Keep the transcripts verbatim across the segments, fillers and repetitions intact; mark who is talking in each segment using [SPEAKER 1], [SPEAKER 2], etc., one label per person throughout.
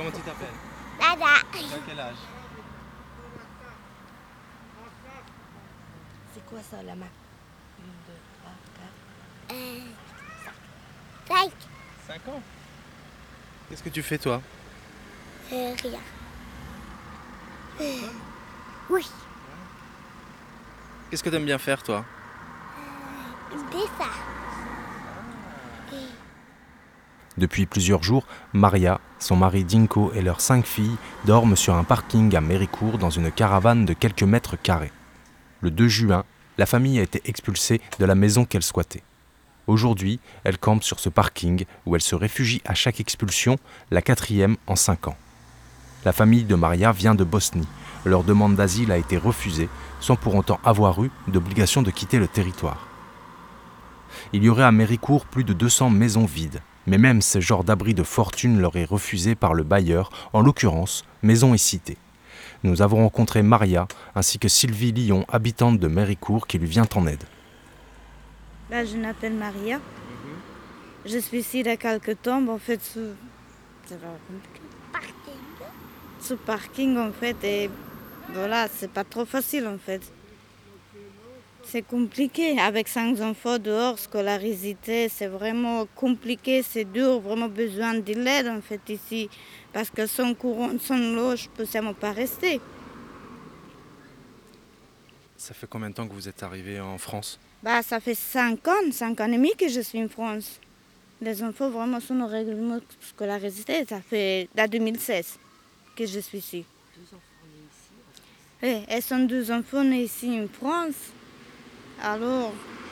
[SPEAKER 1] Comment tu t'appelles?
[SPEAKER 2] Dada.
[SPEAKER 1] Tu as quel âge?
[SPEAKER 3] C'est quoi ça, la main? Une, deux, trois, quatre.
[SPEAKER 2] Euh, cinq.
[SPEAKER 1] cinq ans. Qu'est-ce que tu fais toi?
[SPEAKER 2] Euh, rien. Euh, oui.
[SPEAKER 1] Qu'est-ce que tu aimes bien faire toi?
[SPEAKER 2] Dessin.
[SPEAKER 4] Depuis plusieurs jours, Maria, son mari Dinko et leurs cinq filles dorment sur un parking à Méricourt dans une caravane de quelques mètres carrés. Le deux juin, la famille a été expulsée de la maison qu'elle squattait. Aujourd'hui, elle campe sur ce parking où elle se réfugie à chaque expulsion, la quatrième en cinq ans. La famille de Maria vient de Bosnie. Leur demande d'asile a été refusée, sans pour autant avoir eu d'obligation de quitter le territoire. Il y aurait à Méricourt plus de deux cents maisons vides, mais même ce genre d'abri de fortune leur est refusé par le bailleur, en l'occurrence Maison et Cité. Nous avons rencontré Maria ainsi que Sylvie Lyon, habitante de Méricourt, qui lui vient en aide.
[SPEAKER 5] Là, je m'appelle Maria. Mm-hmm. Je suis ici il y a quelques temps, en fait, sous... c'est pas compliqué.
[SPEAKER 2] Parking.
[SPEAKER 5] Sous parking, en fait, et voilà, c'est pas trop facile, en fait. C'est compliqué, avec cinq enfants dehors, scolarisés, c'est vraiment compliqué, c'est dur, vraiment besoin de l'aide, en fait, ici. Parce que sans courant, sans l'eau, je ne peux seulement pas rester.
[SPEAKER 1] Ça fait combien de temps que vous êtes arrivé en France?
[SPEAKER 5] Bah, ça fait cinq ans, cinq ans et demi que je suis en France. Les enfants vraiment sont au règlement scolarisé. Ça fait en deux mille seize que je suis ici.
[SPEAKER 3] Deux enfants nés ici?
[SPEAKER 5] Oui, elles sont deux enfants nés ici en France. Alors...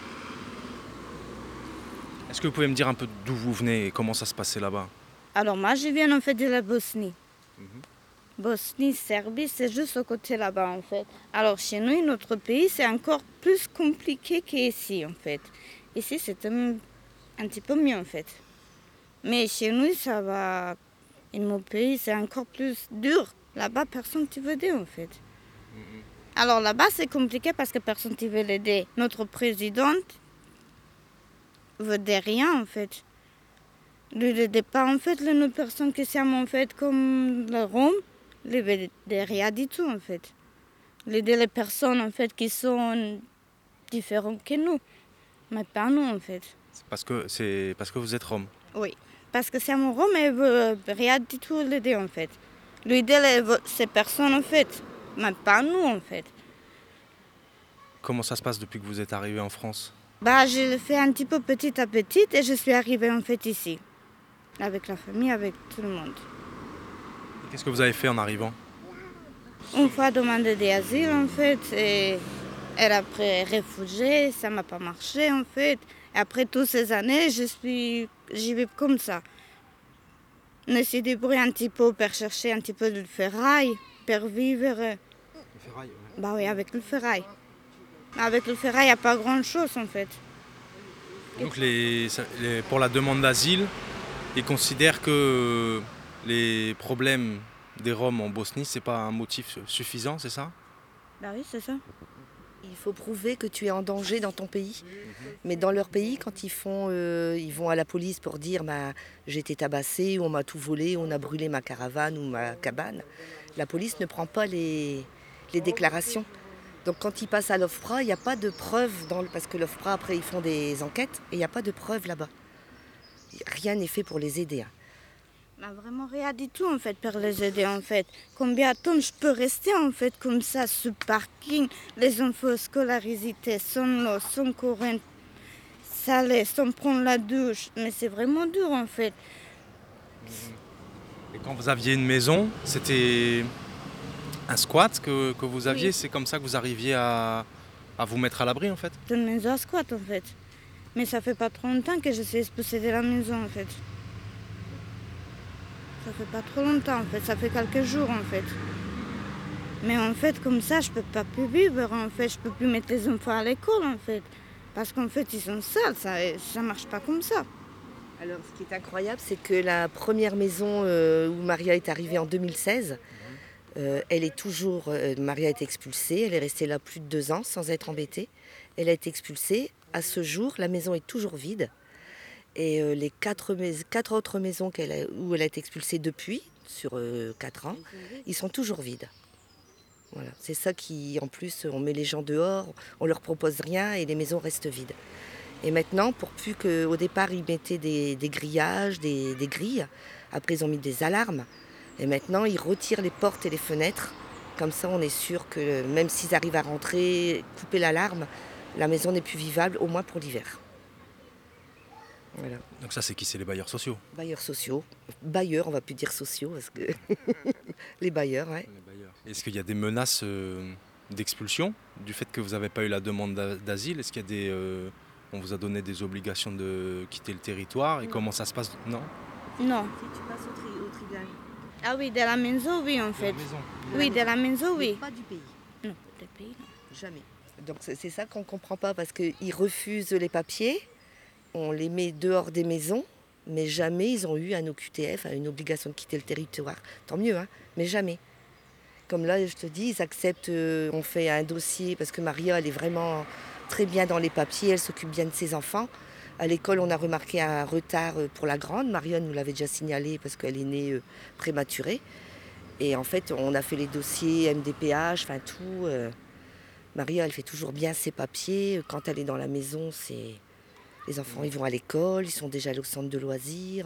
[SPEAKER 1] Est-ce que vous pouvez me dire un peu d'où vous venez et comment ça se passait là-bas?
[SPEAKER 5] Alors moi, je viens en fait de la Bosnie.
[SPEAKER 1] Mm-hmm.
[SPEAKER 5] Bosnie, Serbie, c'est juste au côté là-bas en fait. Alors chez nous, notre pays, c'est encore plus compliqué qu'ici en fait. Ici, c'est un, un petit peu mieux en fait. Mais chez nous, ça va. Et mon pays, c'est encore plus dur. Là-bas, personne ne veut aider en fait. Mm-hmm. Alors là-bas, c'est compliqué parce que personne ne veut l'aider. Notre présidente veut de rien en fait. Ne l'aide pas en fait les personnes qui sont en fait comme le Rome. Ne veut de rien du tout en fait. L'aider les personnes en fait qui sont différentes que nous, mais pas nous en fait.
[SPEAKER 1] C'est parce que c'est parce que vous êtes Rome.
[SPEAKER 5] Oui, parce que c'est mon Rome et veut rien du tout l'aider en fait. L'aider les, ces personnes en fait, mais pas nous en fait.
[SPEAKER 1] Comment ça se passe depuis que vous êtes arrivé en France?
[SPEAKER 5] Bah, je le fais un petit peu petit à petit et je suis arrivée en fait ici, avec la famille, avec tout le monde.
[SPEAKER 1] Et qu'est-ce que vous avez fait en arrivant?
[SPEAKER 5] Une fois demandé d'asile en fait, et, et après réfugiée, ça m'a pas marché en fait. Et après toutes ces années, je suis, j'y vais comme ça. On essaie de débrouiller un petit peu pour chercher un petit peu de ferraille, pour vivre.
[SPEAKER 1] Le ferraille, ouais.
[SPEAKER 5] Bah oui, avec le ferraille. Avec le ferraille, il n'y a pas grand-chose en fait.
[SPEAKER 1] Donc les, les, pour la demande d'asile, ils considèrent que les problèmes des Roms en Bosnie, c'est pas un motif suffisant, c'est ça?
[SPEAKER 5] Bah oui, c'est ça.
[SPEAKER 3] Il faut prouver que tu es en danger dans ton pays. Mmh. Mais dans leur pays, quand ils font, euh, ils vont à la police pour dire bah, j'ai été tabassé, on m'a tout volé, on a brûlé ma caravane ou ma cabane, la police ne prend pas les, les déclarations. Donc quand ils passent à l'OFPRA, il n'y a pas de preuves, dans le, parce que l'OFPRA, après, ils font des enquêtes, et il n'y a pas de preuves là-bas. Rien n'est fait pour les aider. Hein.
[SPEAKER 5] Bah, vraiment rien du tout en fait pour les aider en fait. Combien de temps je peux rester en fait comme ça, ce parking, les enfants scolarisés, sans l'eau, sans courant, salé, sans prendre la douche. Mais c'est vraiment dur en fait.
[SPEAKER 1] Et quand vous aviez une maison, c'était un squat que, que vous aviez, oui. C'est comme ça que vous arriviez à, à vous mettre à l'abri en fait?
[SPEAKER 5] C'est une maison à squat en fait. Mais ça fait pas trop longtemps que je suis expulsée de la maison en fait. Ça fait pas trop longtemps en fait, ça fait quelques jours en fait. Mais en fait comme ça je peux pas plus vivre en fait, je peux plus mettre les enfants à l'école en fait. Parce qu'en fait ils sont sales, ça, ça marche pas comme ça.
[SPEAKER 3] Alors ce qui est incroyable c'est que la première maison euh, où Maria est arrivée en deux mille seize, euh, elle est toujours, euh, Maria a été expulsée, elle est restée là plus de deux ans sans être embêtée. Elle a été expulsée, à ce jour la maison est toujours vide. Et euh, les quatre, mais- quatre autres maisons qu'elle a, où elle a été expulsée depuis, sur euh, quatre ans, ils sont toujours vides. Voilà. C'est ça qui, en plus, on met les gens dehors, on leur propose rien et les maisons restent vides. Et maintenant, pour plus qu'au départ, ils mettaient des, des grillages, des, des grilles, après ils ont mis des alarmes, et maintenant ils retirent les portes et les fenêtres. Comme ça, on est sûr que même s'ils arrivent à rentrer, couper l'alarme, la maison n'est plus vivable, au moins pour l'hiver. Voilà.
[SPEAKER 1] Donc ça, c'est qui? C'est les bailleurs sociaux?
[SPEAKER 3] Bailleurs sociaux. Bailleurs, on va plus dire sociaux, parce que les bailleurs, ouais.
[SPEAKER 1] Les bailleurs. Est-ce qu'il y a des menaces euh, d'expulsion du fait que vous n'avez pas eu la demande d'a- d'asile? Est-ce qu'il y a des... euh, on vous a donné des obligations de quitter le territoire? Et
[SPEAKER 3] Non.
[SPEAKER 1] comment ça se passe? Non?
[SPEAKER 5] Non.
[SPEAKER 3] Si tu passes au, tri- au tribunal.
[SPEAKER 5] Ah oui, de la maison, oui, en fait. Oui, de la maison, oui.
[SPEAKER 3] Pas du pays.
[SPEAKER 5] Non, le pays, non.
[SPEAKER 3] Jamais. Donc c'est c'est ça qu'on ne comprend pas, parce qu'ils refusent les papiers, on les met dehors des maisons, mais jamais ils ont eu un O Q T F, une obligation de quitter le territoire. Tant mieux, hein, mais jamais. Comme là, je te dis, ils acceptent, euh, on fait un dossier, parce que Maria, elle est vraiment très bien dans les papiers, elle s'occupe bien de ses enfants. À l'école, on a remarqué un retard euh, pour la grande. Maria nous l'avait déjà signalé parce qu'elle est née euh, prématurée. Et en fait, on a fait les dossiers M D P H, enfin tout. euh, Maria, elle fait toujours bien ses papiers. Quand elle est dans la maison, c'est les enfants, ils vont à l'école, ils sont déjà allés au centre de loisirs.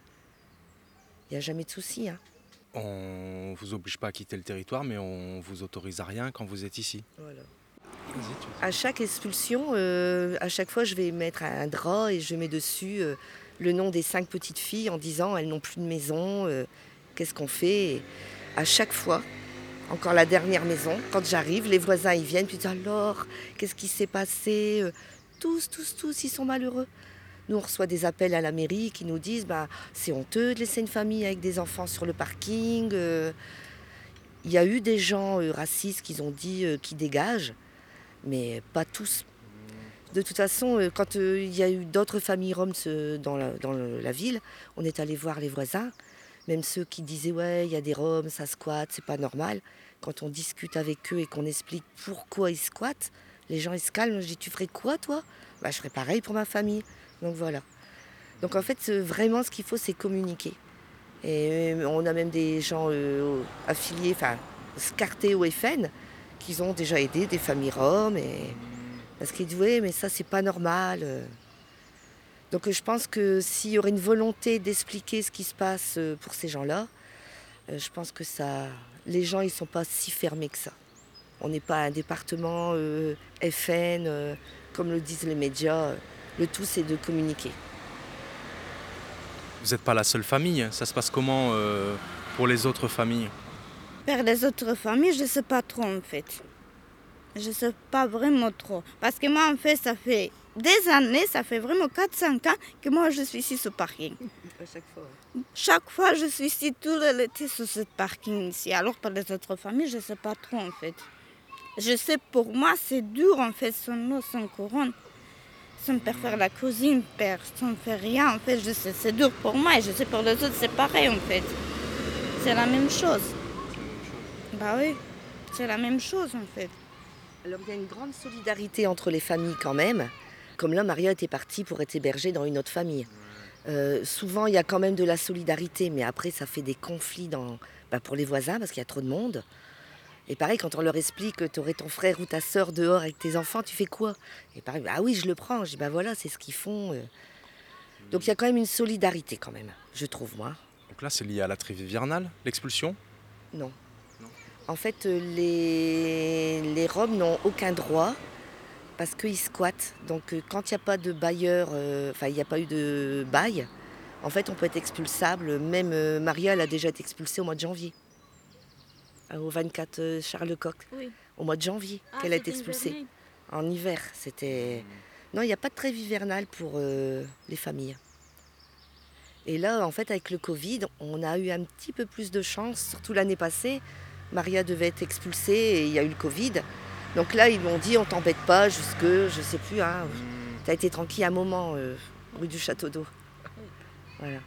[SPEAKER 3] Il n'y a jamais de souci, hein.
[SPEAKER 1] On vous oblige pas à quitter le territoire, mais on vous autorise à rien quand vous êtes ici.
[SPEAKER 3] Voilà.
[SPEAKER 1] Vas-y, tu-
[SPEAKER 3] À chaque expulsion, euh, à chaque fois, je vais mettre un drap et je mets dessus euh, le nom des cinq petites filles en disant elles n'ont plus de maison, euh, qu'est-ce qu'on fait? Et à chaque fois, encore la dernière maison, quand j'arrive, les voisins ils viennent puis ils disent alors, qu'est-ce qui s'est passé? Euh, Tous, tous, tous, ils sont malheureux. Nous, on reçoit des appels à la mairie qui nous disent bah, c'est honteux de laisser une famille avec des enfants sur le parking. euh. Il y a eu des gens euh, racistes qui ont dit euh, qu'ils dégagent, mais pas tous. De toute façon, euh, quand euh, il y a eu d'autres familles roms euh, dans, la, dans le- la ville, on est allé voir les voisins, même ceux qui disaient ouais, il y a des roms, ça squatte, c'est pas normal. Quand on discute avec eux et qu'on explique pourquoi ils squattent, les gens ils se calment. Je dis tu ferais quoi toi? Bah, je ferais pareil pour ma famille. Donc voilà. Donc en fait, euh, vraiment, ce qu'il faut, c'est communiquer. Et euh, on a même des gens euh, affiliés, enfin, scartés au F N, qui ont déjà aidé des familles roms. Et... Parce qu'ils disent, oui, mais ça, c'est pas normal. euh. Donc euh, je pense que s'il y aurait une volonté d'expliquer ce qui se passe euh, pour ces gens-là, euh, je pense que ça, les gens, ils sont pas si fermés que ça. On n'est pas un département euh, F N, euh, comme le disent les médias. Le tout, c'est de communiquer.
[SPEAKER 1] Vous n'êtes pas la seule famille, hein. Ça se passe comment euh, pour les autres familles?
[SPEAKER 5] Vers les autres familles, je ne sais pas trop, en fait. Je ne sais pas vraiment trop. Parce que moi, en fait, ça fait des années, ça fait vraiment quatre cinq ans que moi, je suis ici sur le parking.
[SPEAKER 3] À chaque fois.
[SPEAKER 5] Chaque fois, je suis ici tout l'été sur ce parking ici. Alors, pour les autres familles, je ne sais pas trop, en fait. Je sais, pour moi, c'est dur, en fait, sans eau, sans courant. Sans faire faire la cuisine, père, sans faire rien, en fait, je sais, c'est dur pour moi et je sais pour les autres, c'est pareil, en fait. C'est la même chose. Bah oui, c'est la même chose, en fait.
[SPEAKER 3] Alors il y a une grande solidarité entre les familles quand même. Comme là, Maria était partie pour être hébergée dans une autre famille. Euh, souvent, il y a quand même de la solidarité, mais après, ça fait des conflits dans, bah, pour les voisins parce qu'il y a trop de monde. Et pareil, quand on leur explique que tu aurais ton frère ou ta sœur dehors avec tes enfants, tu fais quoi? Et pareil, ah oui, je le prends. Je dis, bah voilà, c'est ce qu'ils font. euh. Donc il y a quand même une solidarité quand même, je trouve, moi.
[SPEAKER 1] Donc là, c'est lié à la trêve hivernale, l'expulsion?
[SPEAKER 3] Non.
[SPEAKER 1] Non.
[SPEAKER 3] En fait, euh, les, les Roms n'ont aucun droit parce qu'ils squattent. Donc euh, quand il n'y a pas de bailleur, euh, enfin il n'y a pas eu de bail, en fait on peut être expulsable. Même euh, Maria, elle a déjà été expulsée au mois de janvier. Euh, Au vingt-quatre euh, Charles Lecoq,
[SPEAKER 5] Oui.
[SPEAKER 3] au mois de janvier qu'elle a été expulsée. En hiver, c'était... Non, il n'y a pas de trêve hivernale pour euh, les familles. Et là, en fait, avec le Covid, on a eu un petit peu plus de chance, surtout l'année passée. Maria devait être expulsée et il y a eu le Covid. Donc là, ils m'ont dit, on t'embête pas jusque, je sais plus, hein. T'as été tranquille un moment, euh, rue du Château d'Eau. Voilà.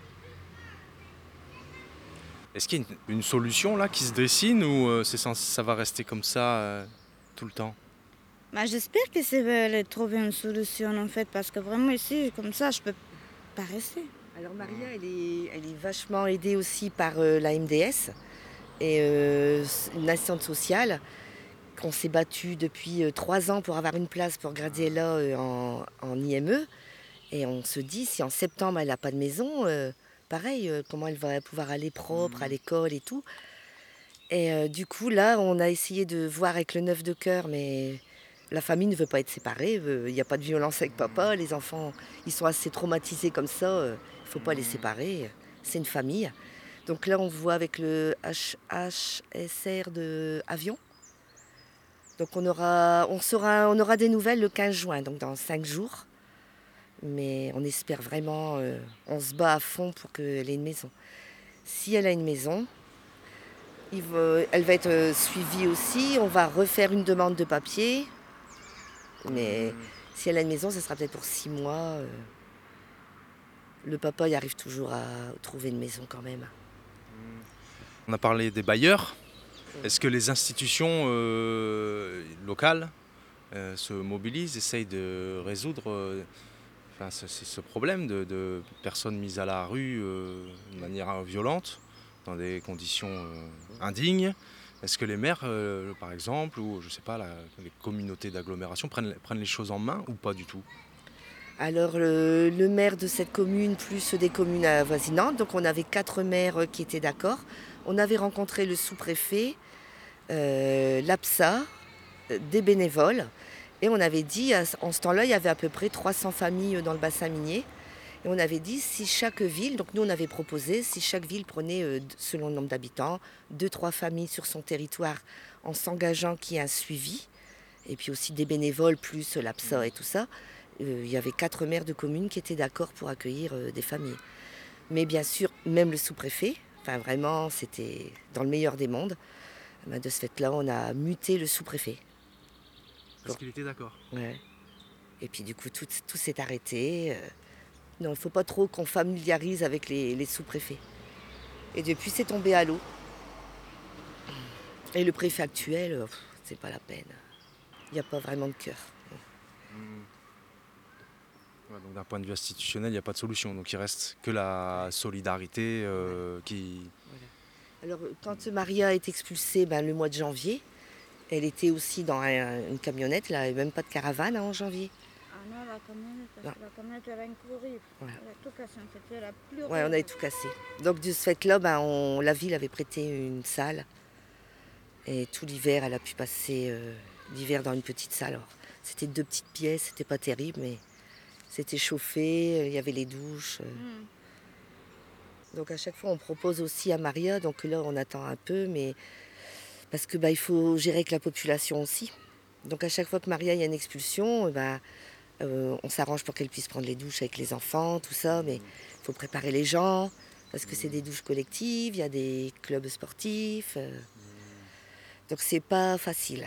[SPEAKER 1] Est-ce qu'il y a une, une solution là qui se dessine ou euh, c'est censé- ça va rester comme ça euh, tout le temps?
[SPEAKER 5] Bah, j'espère qu'ils vont trouver une solution, en fait, parce que vraiment ici, comme ça, je peux pas rester.
[SPEAKER 3] Alors Maria, elle est, elle est vachement aidée aussi par euh, la M D S et euh, une assistante sociale qu'on s'est battu depuis euh, trois ans pour avoir une place pour Graziella euh, en, en I M E. Et on se dit, si en septembre elle n'a pas de maison, euh, pareil, euh, comment elle va pouvoir aller propre à l'école et tout. Et euh, du coup, là, on a essayé de voir avec le Neuf de Cœur, mais la famille ne veut pas être séparée. Il n'y a pas de violence avec papa. Les enfants, ils sont assez traumatisés comme ça. Il ne faut pas les séparer. C'est une famille. Donc là, on voit avec le H H S R de Avion. Donc on aura, on saura, on aura des nouvelles le quinze juin, donc dans cinq jours. Mais on espère vraiment, euh, on se bat à fond pour qu'elle ait une maison. Si elle a une maison, il va, elle va être suivie aussi. On va refaire une demande de papier. Mais si elle a une maison, ça sera peut-être pour six mois. Euh, le papa y arrive toujours à trouver une maison quand même.
[SPEAKER 1] On a parlé des bailleurs. Est-ce que les institutions euh, locales euh, se mobilisent, essayent de résoudre euh, enfin, ce, ce problème de, de personnes mises à la rue euh, de manière violente, dans des conditions euh, indignes? Est-ce que les maires, euh, par exemple, ou je sais pas, la, les communautés d'agglomération prennent, prennent les choses en main ou pas du tout?
[SPEAKER 3] Alors le, le maire de cette commune plus des communes avoisinantes, donc on avait quatre maires qui étaient d'accord. On avait rencontré le sous-préfet, euh, l'A P S A, euh, des bénévoles. Et on avait dit, en ce temps-là, il y avait à peu près trois cents familles dans le bassin minier. Et on avait dit, si chaque ville, donc nous on avait proposé, si chaque ville prenait, euh, selon le nombre d'habitants, deux, trois familles sur son territoire en s'engageant qu'il y ait un suivi, et puis aussi des bénévoles plus l'A P S A et tout ça, euh, il y avait quatre maires de communes qui étaient d'accord pour accueillir euh, des familles. Mais bien sûr, même le sous-préfet, enfin vraiment, c'était dans le meilleur des mondes. Ben, de ce fait-là, on a muté le sous-préfet.
[SPEAKER 1] Parce qu'il était d'accord.
[SPEAKER 3] Ouais. Et puis du coup, tout, tout s'est arrêté. Non, il ne faut pas trop qu'on familiarise avec les, les sous-préfets. Et depuis, c'est tombé à l'eau. Et le préfet actuel, pff, c'est pas la peine. Il n'y a pas vraiment de cœur.
[SPEAKER 1] Mmh. Ouais, donc d'un point de vue institutionnel, il n'y a pas de solution. Donc il reste que la solidarité euh, qui...
[SPEAKER 3] Voilà. Alors, quand Maria est expulsée ben, le mois de janvier, elle était aussi dans un, une camionnette, elle n'avait même pas de caravane hein, en janvier.
[SPEAKER 5] Ah non, la camionnette, parce
[SPEAKER 3] non.
[SPEAKER 5] que la camionnette elle a incroyable.
[SPEAKER 3] Voilà.
[SPEAKER 5] Elle a tout cassé en fait, elle a plus
[SPEAKER 3] Ouais, on avait tout cassé. Donc de ce fait-là, ben, on, la ville avait prêté une salle. Et tout l'hiver, elle a pu passer euh, l'hiver dans une petite salle. Alors, c'était deux petites pièces, c'était pas terrible, mais c'était chauffé, il y avait les douches. Euh.
[SPEAKER 5] Mm.
[SPEAKER 3] Donc à chaque fois, on propose aussi à Maria, donc là on attend un peu, mais parce que bah, il faut gérer avec la population aussi. Donc à chaque fois que Maria il y a une expulsion, bah, euh, on s'arrange pour qu'elle puisse prendre les douches avec les enfants, tout ça, mais il faut préparer les gens, parce que c'est des douches collectives, il y a des clubs sportifs. Euh, donc c'est pas facile.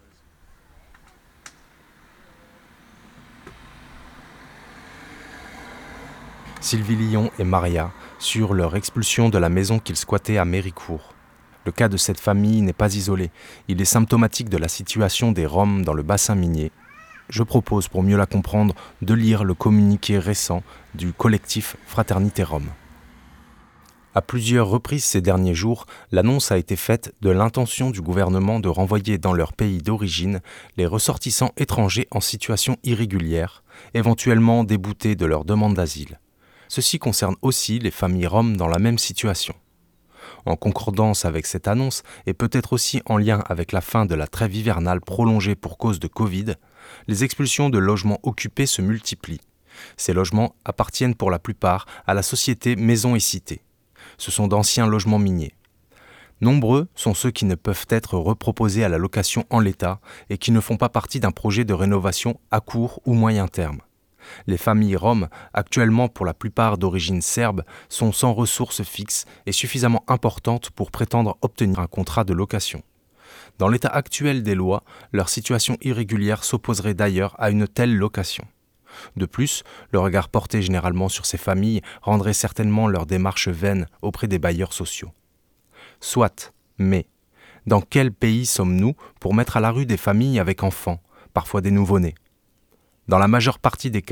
[SPEAKER 4] Sylvie Lyon et Maria sur leur expulsion de la maison qu'ils squattaient à Méricourt. Le cas de cette famille n'est pas isolé. Il est symptomatique de la situation des Roms dans le bassin minier. Je propose, pour mieux la comprendre, de lire le communiqué récent du collectif Fraternité Rome. À plusieurs reprises ces derniers jours, l'annonce a été faite de l'intention du gouvernement de renvoyer dans leur pays d'origine les ressortissants étrangers en situation irrégulière, éventuellement déboutés de leur demande d'asile. Ceci concerne aussi les familles roms dans la même situation. En concordance avec cette annonce et peut-être aussi en lien avec la fin de la trêve hivernale prolongée pour cause de Covid, les expulsions de logements occupés se multiplient. Ces logements appartiennent pour la plupart à la société Maisons et Cités. Ce sont d'anciens logements miniers. Nombreux sont ceux qui ne peuvent être reproposés à la location en l'état et qui ne font pas partie d'un projet de rénovation à court ou moyen terme. Les familles roms, actuellement pour la plupart d'origine serbe, sont sans ressources fixes et suffisamment importantes pour prétendre obtenir un contrat de location. Dans l'état actuel des lois, leur situation irrégulière s'opposerait d'ailleurs à une telle location. De plus, le regard porté généralement sur ces familles rendrait certainement leur démarche vaine auprès des bailleurs sociaux. Soit, mais, dans quel pays sommes-nous pour mettre à la rue des familles avec enfants, parfois des nouveau-nés ? Dans la majeure partie des cas,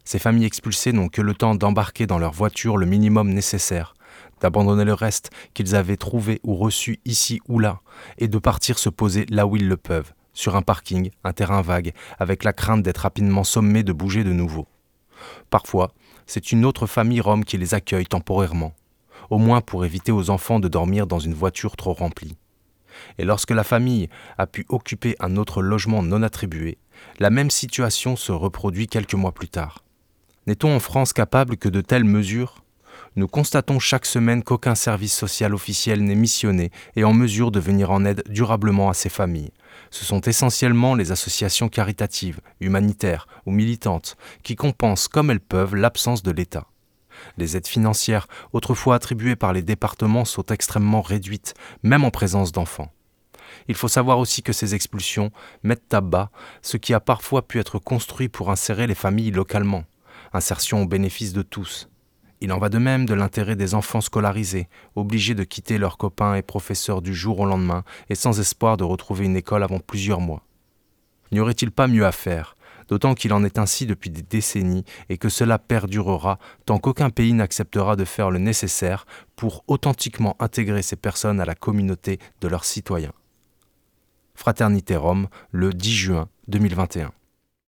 [SPEAKER 4] Ces familles expulsées n'ont que le temps d'embarquer dans leur voiture le minimum nécessaire, d'abandonner le reste qu'ils avaient trouvé ou reçu ici ou là, et de partir se poser là où ils le peuvent, sur un parking, un terrain vague, avec la crainte d'être rapidement sommés de bouger de nouveau. Parfois, c'est une autre famille rome qui les accueille temporairement, au moins pour éviter aux enfants de dormir dans une voiture trop remplie. Et lorsque la famille a pu occuper un autre logement non attribué, la même situation se reproduit quelques mois plus tard. N'est-on en France capable que de telles mesures ? Nous constatons chaque semaine qu'aucun service social officiel n'est missionné et en mesure de venir en aide durablement à ces familles. Ce sont essentiellement les associations caritatives, humanitaires ou militantes qui compensent comme elles peuvent l'absence de l'État. Les aides financières, autrefois attribuées par les départements, sont extrêmement réduites, même en présence d'enfants. Il faut savoir aussi que ces expulsions mettent à bas ce qui a parfois pu être construit pour insérer les familles localement. Insertion au bénéfice de tous. Il en va de même de l'intérêt des enfants scolarisés, obligés de quitter leurs copains et professeurs du jour au lendemain et sans espoir de retrouver une école avant plusieurs mois. N'y aurait-il pas mieux à faire, d'autant qu'il en est ainsi depuis des décennies et que cela perdurera tant qu'aucun pays n'acceptera de faire le nécessaire pour authentiquement intégrer ces personnes à la communauté de leurs citoyens. Fraternité Rome, le dix juin deux mille vingt et un.